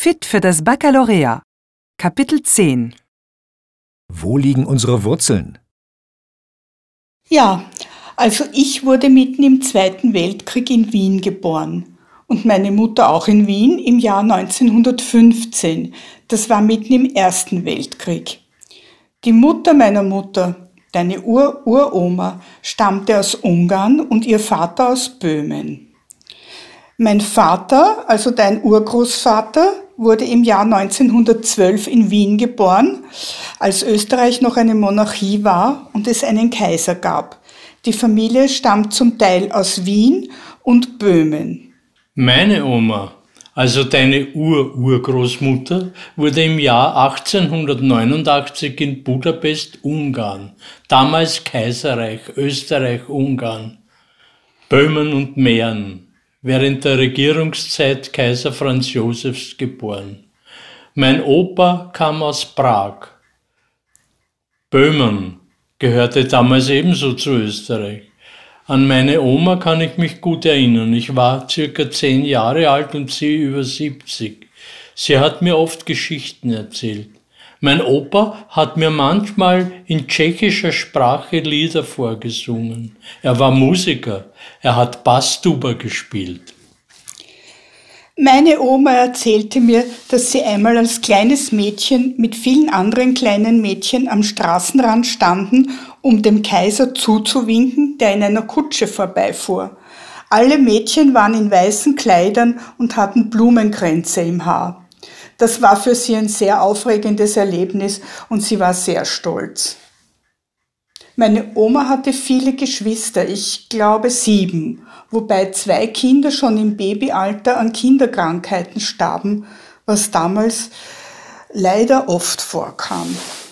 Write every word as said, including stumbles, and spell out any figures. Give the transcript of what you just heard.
Fit für das Baccalaureat. Kapitel zehn. Wo liegen unsere Wurzeln? Ja, also ich wurde mitten im Zweiten Weltkrieg in Wien geboren und meine Mutter auch in Wien im Jahr neunzehnhundertfünfzehn. Das war mitten im Ersten Weltkrieg. Die Mutter meiner Mutter, deine Ur-Uroma, stammte aus Ungarn und ihr Vater aus Böhmen. Mein Vater, also dein Urgroßvater, wurde im Jahr neunzehnhundertzwölf in Wien geboren, als Österreich noch eine Monarchie war und es einen Kaiser gab. Die Familie stammt zum Teil aus Wien und Böhmen. Meine Oma, also deine Ur-Urgroßmutter, wurde im Jahr achtzehnhundertneunundachtzig in Budapest, Ungarn, damals Kaiserreich Österreich-Ungarn, Böhmen und Mähren, während der Regierungszeit Kaiser Franz Josefs geboren. Mein Opa kam aus Prag. Böhmen gehörte damals ebenso zu Österreich. An meine Oma kann ich mich gut erinnern. Ich war circa zehn Jahre alt und sie über siebzig. Sie hat mir oft Geschichten erzählt. Mein Opa hat mir manchmal in tschechischer Sprache Lieder vorgesungen. Er war Musiker. Er hat Basstuba gespielt. Meine Oma erzählte mir, dass sie einmal als kleines Mädchen mit vielen anderen kleinen Mädchen am Straßenrand standen, um dem Kaiser zuzuwinken, der in einer Kutsche vorbeifuhr. Alle Mädchen waren in weißen Kleidern und hatten Blumenkränze im Haar. Das war für sie ein sehr aufregendes Erlebnis und sie war sehr stolz. Meine Oma hatte viele Geschwister, ich glaube sieben, wobei zwei Kinder schon im Babyalter an Kinderkrankheiten starben, was damals leider oft vorkam.